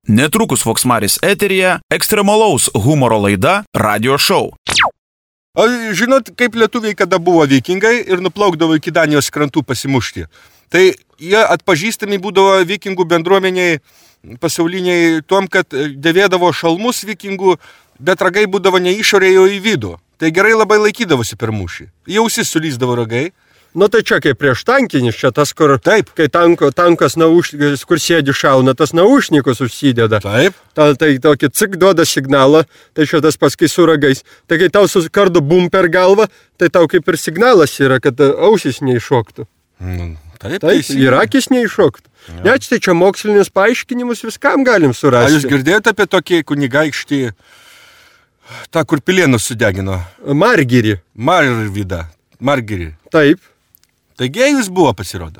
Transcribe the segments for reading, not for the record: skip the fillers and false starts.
Netrukus Voksmaris eteryje ekstremalaus humoro laida Radio Show. O žinot, kaip lietuviai kada buvo vikingai ir nuplaukdavo iki Danijos krantų pasimušti? Tai jie atpažįstami būdavo vikingų bendruomeniai pasauliniai tuom, kad dėvėdavo šalmus vikingų, bet ragai būdavo ne išorėje, o į vidų. Tai gerai labai laikydavosi per mūšį. Į ausis sulyzdavo ragai. Nu tai čia kaip prieš tankinis, čia tas, kur, Taip. Kai tankas, kur sėdi šauna, tas naušnikus užsideda. Taip. Tai tokį cik duoda signalą, tai čia tas paskui su ragais. Tai kai tau susikardo bum per galvą, tai tau kaip ir signalas yra, kad ausis neiššoktų. Taip, ir akis neiššoktų. Net tai čia mokslinius paaiškinimus viskam galim surasti. Ar jūs girdėjote apie tokį kunigaikštį, tą, kur Pilėnus sudegino? Margirį. Margirį. Taip. Tai gėjus buvo, pasirodo.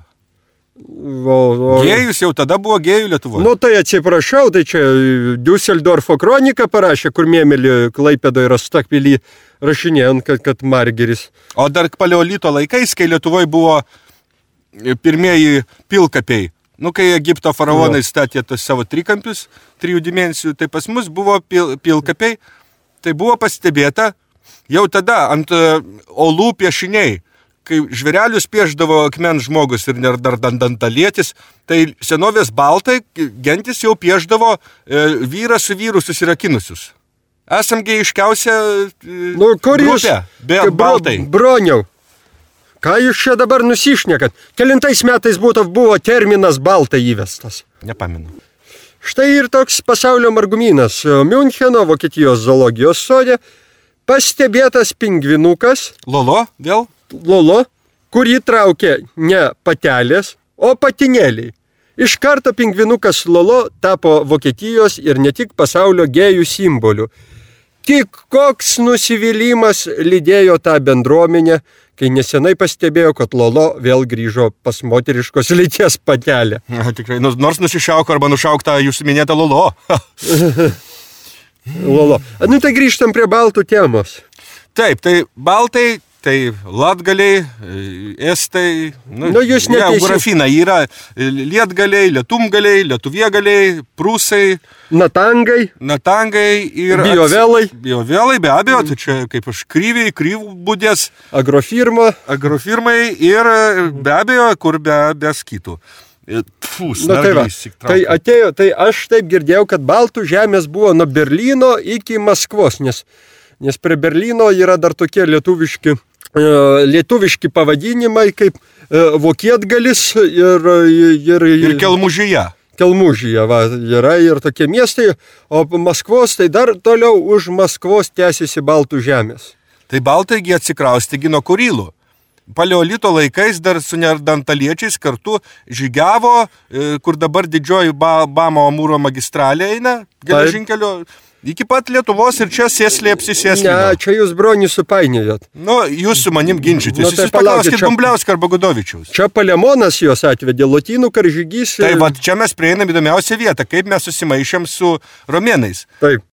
Gėjus jau tada buvo gėjų Lietuvoje. Nu tai atsiprašau, tai čia Düsseldorfo kronika parašė, kur Mėmelį Klaipėdoje ir Astakvilį rašinėjant, kad Margiris. O dar paleolito laikais, kai Lietuvoje buvo pirmieji pilkapiai, kai Egipto faraonai statė tos savo trikampius, 3 dimensijų, tai pas mus buvo pilkapiai, tai buvo pastebėta jau tada ant olų piešiniai. Kai žvėrelius pieždavo akmens žmogus ir dar dantalietis, tai senovės baltai gentis jau pieždavo vyrą su vyru susirakinusius. Esam gėjiškiausia grupė, be baltai. Broniau, ką jūs čia dabar nusišnekat? Kelintais metais buvo terminas baltai įvestas? Nepamenu. Štai ir toks pasaulio margumynas. Miuncheno, Vokietijos zoologijos sode, pastebėtas pingvinukas. Lolo, kurį traukė ne patelės, o patinėliai. Iš karto pingvinukas Lolo tapo Vokietijos ir ne tik pasaulio gėjų simboliu. Tik koks nusivylimas lydėjo tą bendruomenę, kai nesenai pastebėjo, kad Lolo vėl grįžo pas moteriškos lyties patelę. Tikrai, nors nusišauko arba nušauktą jūsų minėtą Lolo. Lolo. Tai grįžtam prie baltų temos. Taip, tai baltai, tai latgaliai, estai, geografina yra lietgaliai, lietumgaliai, lietuviegaliai, prūsai, natangai ir biovelai, be abejo, tai čia kaip aš kryvų būdės, agrofirmai ir be abejo, kur be skytų. Tai aš taip girdėjau, kad baltų žemės buvo nuo Berlyno iki Maskvos, nes prie Berlyno yra dar tokie lietuviški pavadinimai kaip Vokietgalis ir Kelmužija. Kelmužija yra ir tokie miestai, o Maskvos tai dar toliau už Maskvos tęsiasi baltų žemės. Tai baltaigi atsikraustė nuo Kurilų. Paleolito laikais dar su neandertaliečiais kartu žygiavo, kur dabar didžioji Bamo Amūro magistralė eina, geležinkelio, iki pat Lietuvos ir čia sėsliai apsisėslino. Ne, čia jūs Bronių supainiojot. Jūs su manim ginčytis. Jūs paklauskit Bumbliauską arba Gudovičiaus. Čia Palemonas jos atvedė, lotynų karžygys. Tai čia mes prieinam įdomiausią vietą, kaip mes susimaišėm su romėnais. Taip.